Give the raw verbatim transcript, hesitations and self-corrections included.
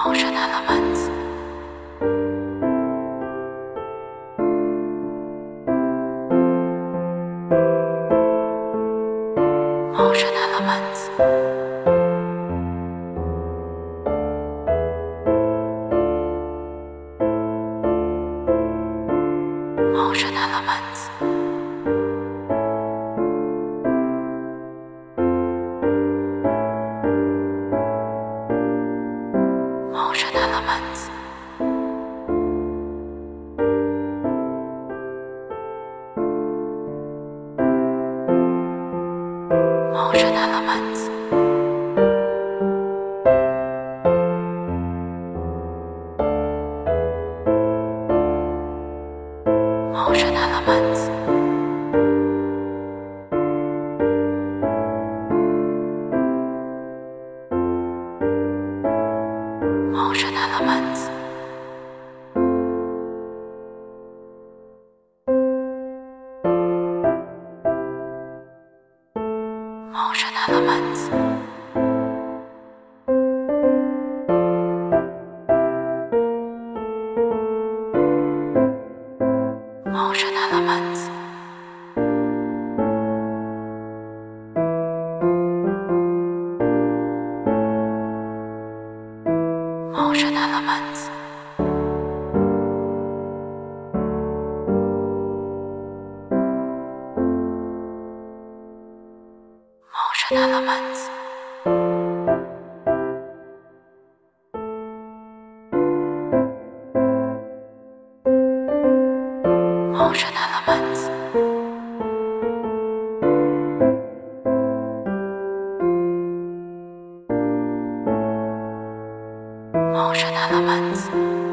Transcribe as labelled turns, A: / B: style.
A: Motion elements. Motion elements. Motion elements. Motion elements. Motion elements. Motion elements. Motion elements. Motion elements. Motion elements. Motion elements. Motion elements. Motion elements. Motion elements.